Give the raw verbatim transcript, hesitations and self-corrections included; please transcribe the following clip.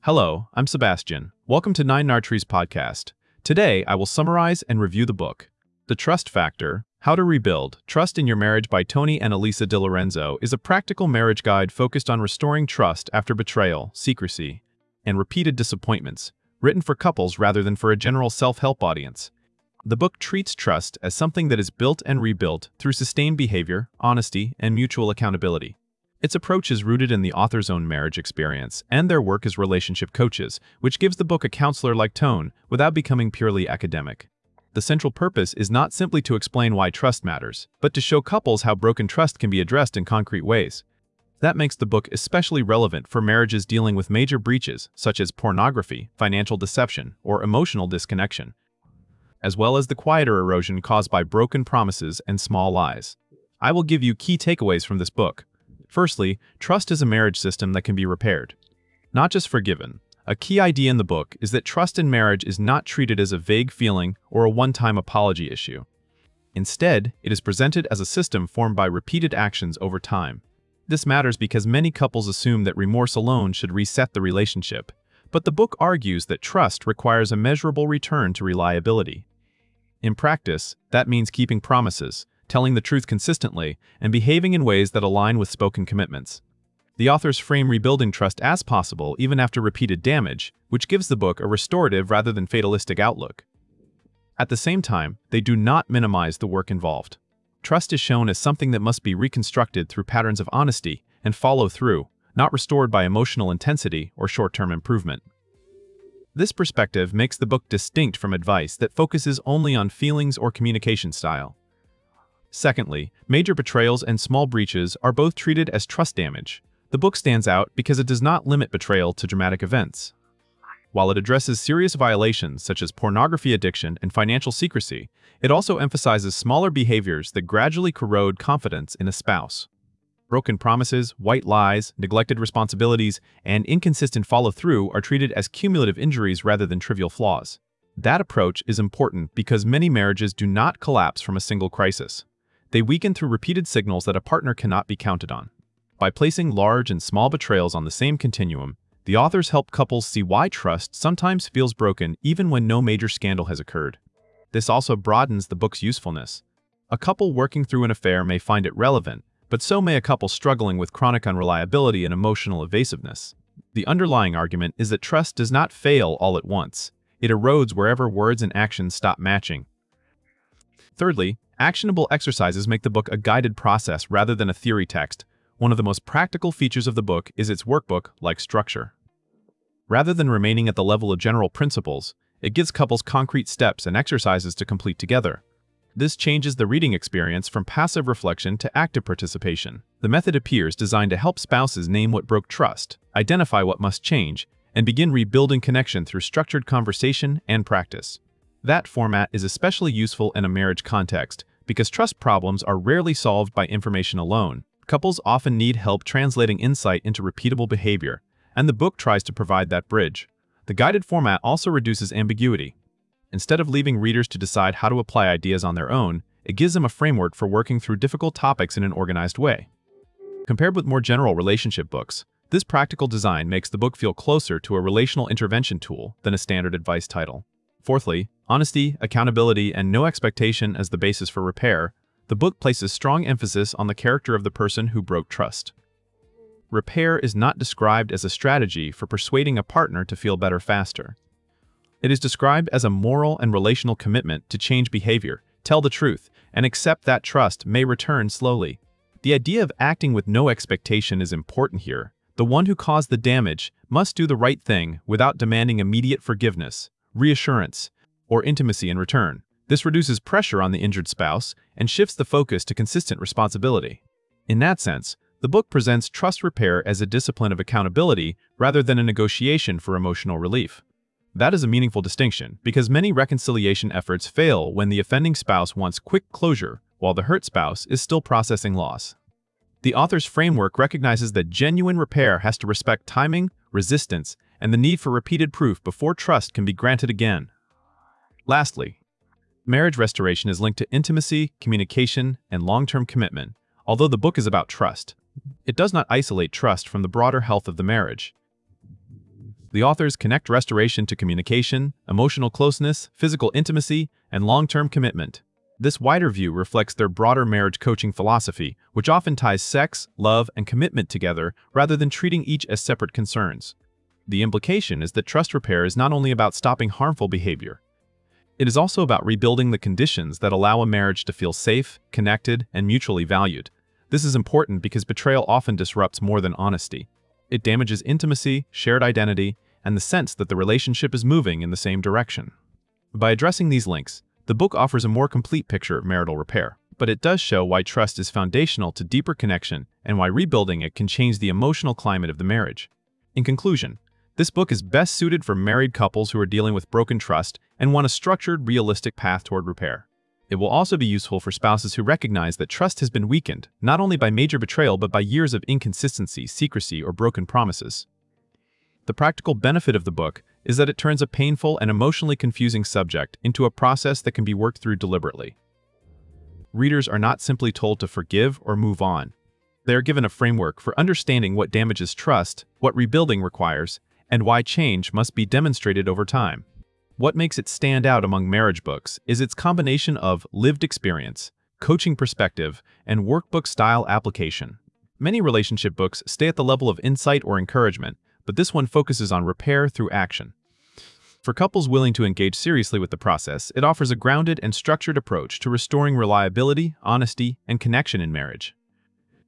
Hello, I'm Sebastian. Welcome to Nine Nartree's podcast. Today, I will summarize and review the book. The Trust Factor: How to Rebuild Trust in Your Marriage by Tony and Elisa DiLorenzo is a practical marriage guide focused on restoring trust after betrayal, secrecy, and repeated disappointments, written for couples rather than for a general self-help audience. The book treats trust as something that is built and rebuilt through sustained behavior, honesty, and mutual accountability. Its approach is rooted in the author's own marriage experience and their work as relationship coaches, which gives the book a counselor-like tone without becoming purely academic. The central purpose is not simply to explain why trust matters, but to show couples how broken trust can be addressed in concrete ways. That makes the book especially relevant for marriages dealing with major breaches such as pornography, financial deception, or emotional disconnection, as well as the quieter erosion caused by broken promises and small lies. I will give you key takeaways from this book. Firstly, trust is a marriage system that can be repaired, not just forgiven. A key idea in the book is that trust in marriage is not treated as a vague feeling or a one-time apology issue. Instead, it is presented as a system formed by repeated actions over time. This matters because many couples assume that remorse alone should reset the relationship, but the book argues that trust requires a measurable return to reliability. In practice, that means keeping promises, telling the truth consistently, and behaving in ways that align with spoken commitments. The authors frame rebuilding trust as possible even after repeated damage, which gives the book a restorative rather than fatalistic outlook. At the same time, they do not minimize the work involved. Trust is shown as something that must be reconstructed through patterns of honesty and follow-through, not restored by emotional intensity or short-term improvement. This perspective makes the book distinct from advice that focuses only on feelings or communication style. Secondly, major betrayals and small breaches are both treated as trust damage. The book stands out because it does not limit betrayal to dramatic events. While it addresses serious violations such as pornography addiction and financial secrecy, it also emphasizes smaller behaviors that gradually corrode confidence in a spouse. Broken promises, white lies, neglected responsibilities, and inconsistent follow-through are treated as cumulative injuries rather than trivial flaws. That approach is important because many marriages do not collapse from a single crisis. They weaken through repeated signals that a partner cannot be counted on. By placing large and small betrayals on the same continuum, the authors help couples see why trust sometimes feels broken even when no major scandal has occurred. This also broadens the book's usefulness. A couple working through an affair may find it relevant, but so may a couple struggling with chronic unreliability and emotional evasiveness. The underlying argument is that trust does not fail all at once. It erodes wherever words and actions stop matching. Thirdly, actionable exercises make the book a guided process rather than a theory text. One of the most practical features of the book is its workbook-like structure. Rather than remaining at the level of general principles, it gives couples concrete steps and exercises to complete together. This changes the reading experience from passive reflection to active participation. The method appears designed to help spouses name what broke trust, identify what must change, and begin rebuilding connection through structured conversation and practice. That format is especially useful in a marriage context because trust problems are rarely solved by information alone. Couples often need help translating insight into repeatable behavior, and the book tries to provide that bridge. The guided format also reduces ambiguity. Instead of leaving readers to decide how to apply ideas on their own, it gives them a framework for working through difficult topics in an organized way. Compared with more general relationship books, this practical design makes the book feel closer to a relational intervention tool than a standard advice title. Fourthly, honesty, accountability, and no expectation as the basis for repair. The book places strong emphasis on the character of the person who broke trust. Repair is not described as a strategy for persuading a partner to feel better faster. It is described as a moral and relational commitment to change behavior, tell the truth, and accept that trust may return slowly. The idea of acting with no expectation is important here. The one who caused the damage must do the right thing without demanding immediate forgiveness, reassurance, or intimacy in return. This reduces pressure on the injured spouse and shifts the focus to consistent responsibility. In that sense, the book presents trust repair as a discipline of accountability rather than a negotiation for emotional relief. That is a meaningful distinction because many reconciliation efforts fail when the offending spouse wants quick closure while the hurt spouse is still processing loss. The author's framework recognizes that genuine repair has to respect timing, resistance, and the need for repeated proof before trust can be granted again. Lastly, marriage restoration is linked to intimacy, communication, and long-term commitment. Although the book is about trust, it does not isolate trust from the broader health of the marriage. The authors connect restoration to communication, emotional closeness, physical intimacy, and long-term commitment. This wider view reflects their broader marriage coaching philosophy, which often ties sex, love, and commitment together rather than treating each as separate concerns. The implication is that trust repair is not only about stopping harmful behavior. It is also about rebuilding the conditions that allow a marriage to feel safe, connected, and mutually valued. This is important because betrayal often disrupts more than honesty. It damages intimacy, shared identity, and the sense that the relationship is moving in the same direction. By addressing these links, the book offers a more complete picture of marital repair, but it does show why trust is foundational to deeper connection and why rebuilding it can change the emotional climate of the marriage. In conclusion, this book is best suited for married couples who are dealing with broken trust and want a structured, realistic path toward repair. It will also be useful for spouses who recognize that trust has been weakened, not only by major betrayal but by years of inconsistency, secrecy, or broken promises. The practical benefit of the book is that it turns a painful and emotionally confusing subject into a process that can be worked through deliberately. Readers are not simply told to forgive or move on. They are given a framework for understanding what damages trust, what rebuilding requires, and why change must be demonstrated over time. What makes it stand out among marriage books is its combination of lived experience, coaching perspective, and workbook-style application. Many relationship books stay at the level of insight or encouragement, but this one focuses on repair through action. For couples willing to engage seriously with the process, it offers a grounded and structured approach to restoring reliability, honesty, and connection in marriage.